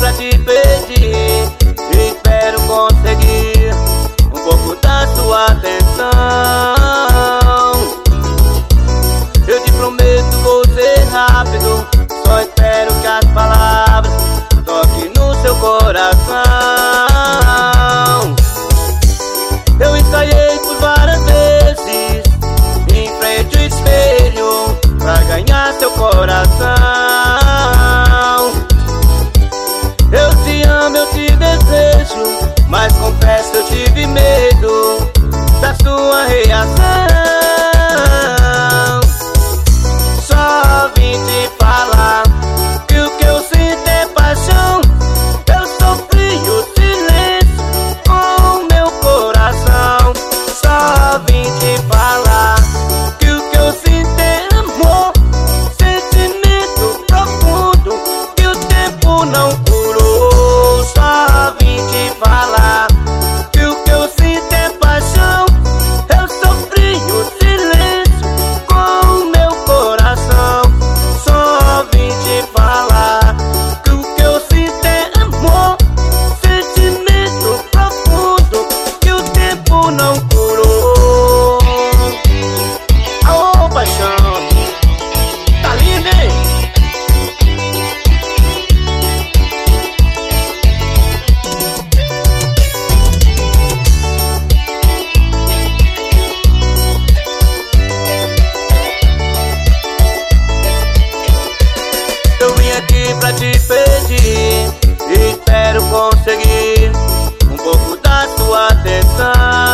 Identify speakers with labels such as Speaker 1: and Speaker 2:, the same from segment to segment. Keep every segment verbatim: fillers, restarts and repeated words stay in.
Speaker 1: pra te pedir, espero conseguir um pouco da sua atenção. Eu te prometo, vou ser rápido, só espero que as palavras toquem no seu coração. Eu ensaiei por várias vezes em frente ao espelho pra ganhar seu coração. Eu te amo, eu te desejo, mas confesso eu tive medo da sua reação. Só vim te falar que o que eu sinto é paixão. Eu sofri o silêncio com o meu coração. Só vim te falar que o que eu sinto é amor, sentimento profundo que o tempo não curou. Só vim te falar que o que eu sinto é paixão. Eu sofri o silêncio com o meu coração. Só vim te falar que o que eu sinto é amor, sentimento profundo que o tempo não curou. Aô, paixão, tá lindo, hein? Eu vim aqui pra te pedir, espero conseguir um pouco da sua atenção.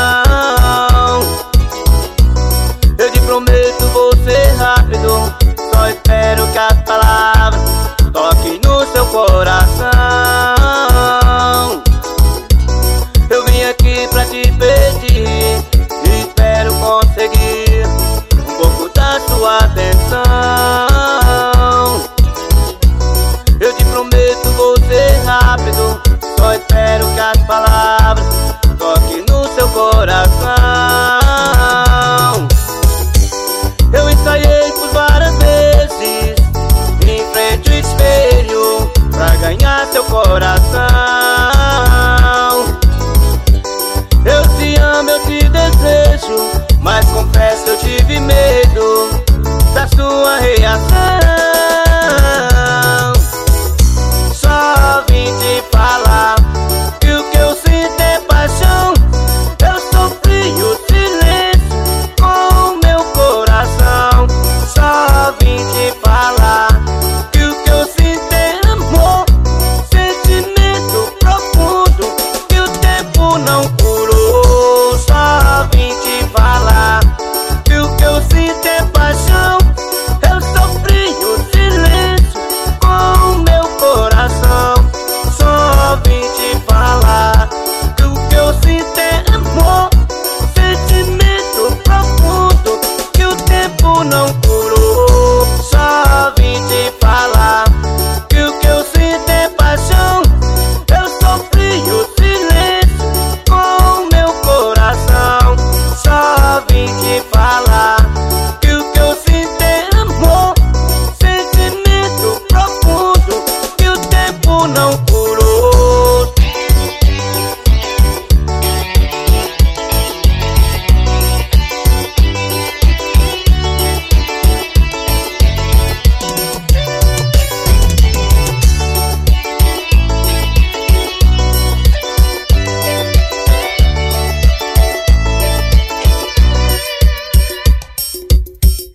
Speaker 1: Eu te prometo, vou ser rápido, só espero que as palavras toquem no seu coração.